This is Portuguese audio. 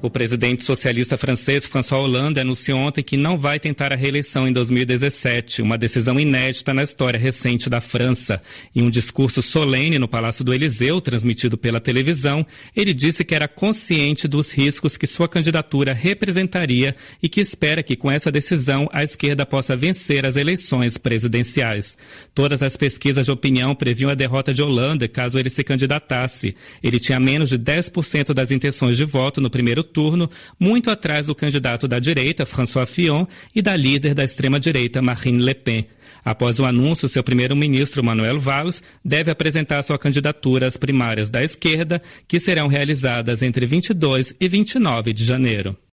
O presidente socialista francês François Hollande anunciou ontem que não vai tentar a reeleição em 2017, uma decisão inédita na história recente da França. Em um discurso solene no Palácio do Élysée, transmitido pela televisão, ele disse que era consciente dos riscos que sua candidatura representaria e que espera que com essa decisão a esquerda possa vencer as eleições presidenciais. Todas as pesquisas de opinião previam a derrota de Hollande caso ele se candidatasse. Ele tinha menos de 10% das intenções de voto no primeiro turno, muito atrás do candidato da direita, François Fillon, e da líder da extrema-direita, Marine Le Pen. Após o anúncio, seu primeiro-ministro, Manuel Valls, deve apresentar sua candidatura às primárias da esquerda, que serão realizadas entre 22 e 29 de janeiro.